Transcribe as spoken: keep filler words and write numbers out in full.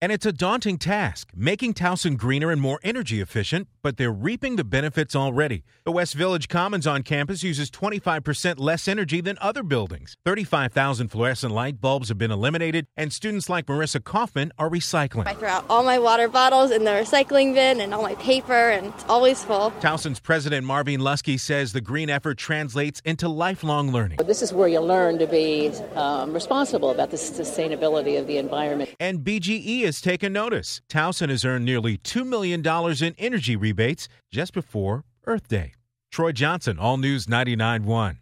And it's a daunting task, making Towson greener and more energy efficient, but they're reaping the benefits already. The West Village Commons on campus uses twenty-five percent less energy than other buildings. thirty-five thousand fluorescent light bulbs have been eliminated, and students like Marissa Kaufman are recycling. I throw out all my water bottles in the recycling bin and all my paper, and it's always full. Towson's President Marvin Lusky says the green effort translates into lifelong learning. This is where you learn to be um, responsible about the sustainability of the environment. And B G E has taken notice. Towson has earned nearly two million dollars in energy rebates just before Earth Day. Troy Johnson, All News ninety-nine point one.